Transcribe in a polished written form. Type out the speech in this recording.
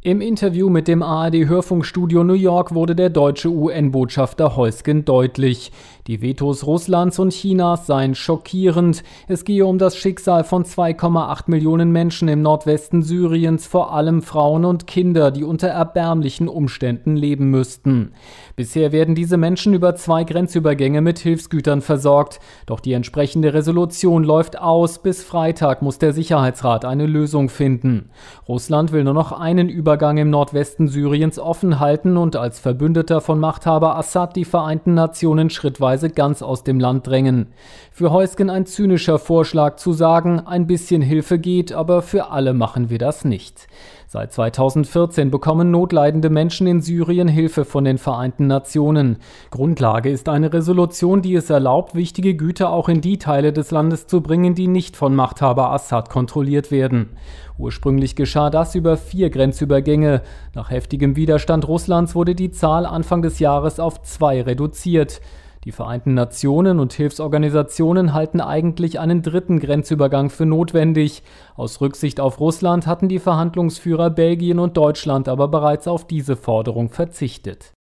Im Interview mit dem ARD-Hörfunkstudio New York wurde der deutsche UN-Botschafter Heusgen deutlich. Die Vetos Russlands und Chinas seien schockierend. Es gehe um das Schicksal von 2,8 Millionen Menschen im Nordwesten Syriens, vor allem Frauen und Kinder, die unter erbärmlichen Umständen leben müssten. Bisher werden diese Menschen über 2 Grenzübergänge mit Hilfsgütern versorgt. Doch die entsprechende Resolution läuft aus. Bis Freitag muss der Sicherheitsrat eine Lösung finden. Russland will nur noch einen Übergang im Nordwesten Syriens offen halten und als Verbündeter von Machthaber Assad die Vereinten Nationen schrittweise ganz aus dem Land drängen. Für Heusgen ein zynischer Vorschlag zu sagen, ein bisschen Hilfe geht, aber für alle machen wir das nicht. Seit 2014 bekommen notleidende Menschen in Syrien Hilfe von den Vereinten Nationen. Grundlage ist eine Resolution, die es erlaubt, wichtige Güter auch in die Teile des Landes zu bringen, die nicht von Machthaber Assad kontrolliert werden. Ursprünglich geschah das über 4 Grenzübergänge. Nach heftigem Widerstand Russlands wurde die Zahl Anfang des Jahres auf 2 reduziert. Die Vereinten Nationen und Hilfsorganisationen halten eigentlich einen 3. Grenzübergang für notwendig. Aus Rücksicht auf Russland hatten die Verhandlungsführer Belgien und Deutschland aber bereits auf diese Forderung verzichtet.